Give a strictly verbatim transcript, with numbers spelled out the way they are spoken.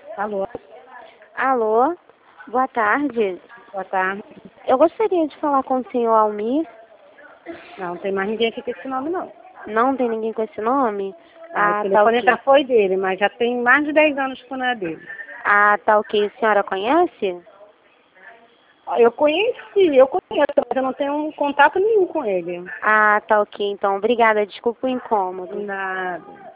Alô, Alô, boa tarde. boa tarde. Eu gostaria de falar com o senhor Almir. Não, tem mais ninguém aqui com esse nome, não. Não tem ninguém com esse nome? Ah, o Ah, tá telefone ok. já foi dele, mas já tem mais de dez anos que não é dele. Ah, tá ok. A senhora conhece? Eu conheci, eu conheço, mas eu não tenho um contato nenhum com ele. Ah, tá ok. Então, obrigada. Desculpa o incômodo. Nada.